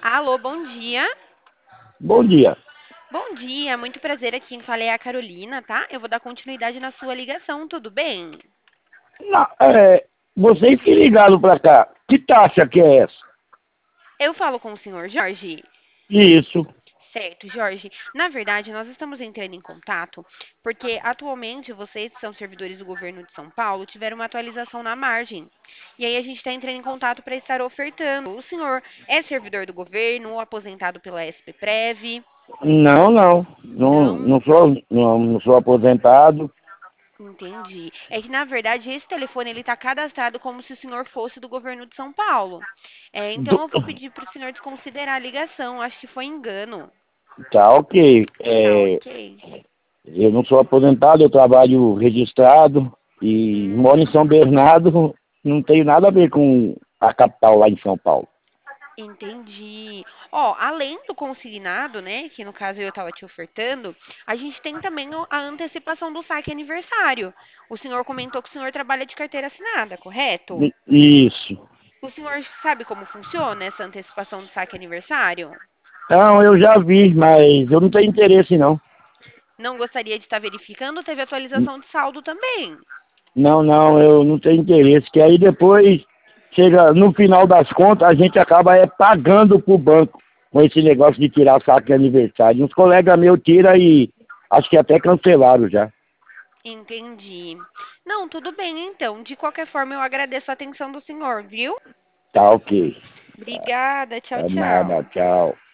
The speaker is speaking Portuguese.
Alô, bom dia. Bom dia. Bom dia, muito prazer aqui. Quem fala é a Carolina, tá? Eu vou dar continuidade na sua ligação, tudo bem? Não, vocês que ligaram pra cá, que taxa que é essa? Eu falo com o senhor Jorge. Isso. Certo, Jorge. Na verdade, nós estamos entrando em contato porque atualmente vocês, que são servidores do governo de São Paulo, tiveram uma atualização na margem. E aí a gente está entrando em contato para estar ofertando. O senhor é servidor do governo ou aposentado pela SPPrev? Não, não. Não, Não. não sou aposentado. Entendi. É que, na verdade, esse telefone ele está cadastrado como se o senhor fosse do governo de São Paulo. Então, Do- eu vou pedir para o senhor desconsiderar a ligação. Acho que foi engano. Tá ok. Tá ok? Eu não sou aposentado, eu trabalho registrado e moro em São Hum, Bernardo. Não tenho nada a ver com a capital lá em São Paulo. entendi. Ó, além do consignado, né, que no caso eu estava te ofertando, a gente tem também a antecipação do saque aniversário. O senhor comentou que o senhor trabalha de carteira assinada, correto? Isso. O senhor sabe como funciona essa antecipação do saque aniversário? Não, eu já vi, mas eu não tenho interesse não. Não gostaria de estar verificando, teve atualização de saldo também. Não, não, eu não tenho interesse, que aí depois chega no final das contas, a gente acaba pagando pro banco com esse negócio de tirar saque de aniversário. Uns colegas meus tiram e acho que até cancelaram já. Entendi. Não, tudo bem então. De qualquer forma, eu agradeço a atenção do senhor, viu? Tá ok. Obrigada, tchau, Nada, tchau. tchau.